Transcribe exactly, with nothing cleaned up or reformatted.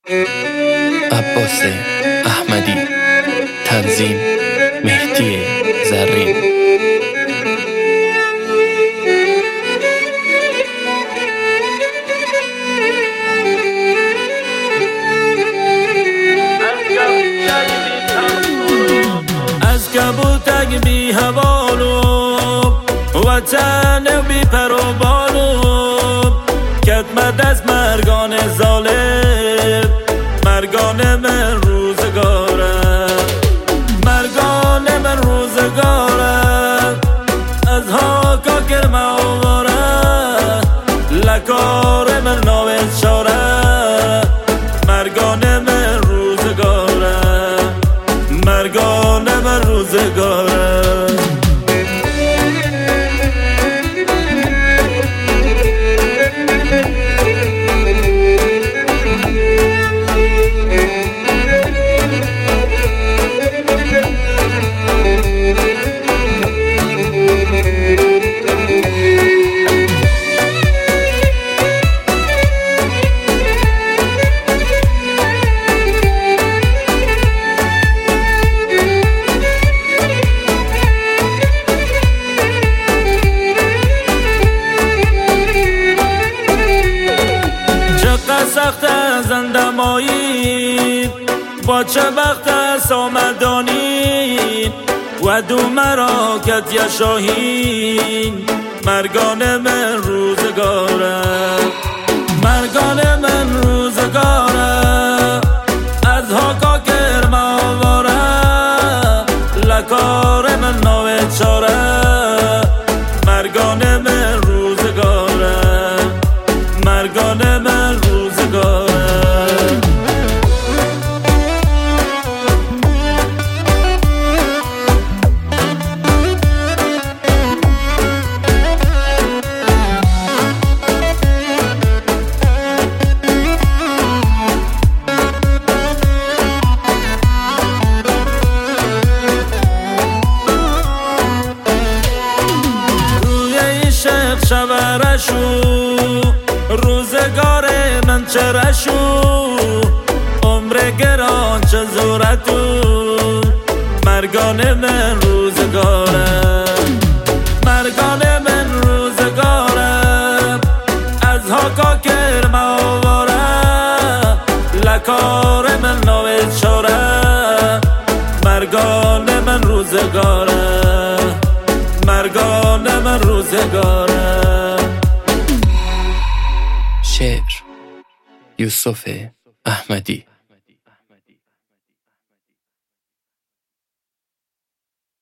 عباس احمدی، تنظیم مهدی زرین. از کبوتک بی حوالو وطن بی پر و بالو کتمد از مرگان ظالم، مرگان من روزگاره، مرگان من روزگاره. از هاکا کرم آواره لکار من نوید شاره، مرگان من روزگاره، مرگان من روزگاره. سخت از اندمایی با چه وقت از آمدانی و دو مرا کت یا شاهین، مرگان من روزگاره، مرگان من روزگاره. از هاکا کرم آواره لکار من نوید شاره، مرگان من روزگاره، مرگان من روزگاره. شبرشو روزگار من چرشو عمر گران چه زورتو، مرگان من روزگاره، مرگان من روزگاره. از هاکا کرم آواره لکار من نوید شاره، مرگان من روزگاره، مرگان من روزگاره. شعر یوسف احمدی.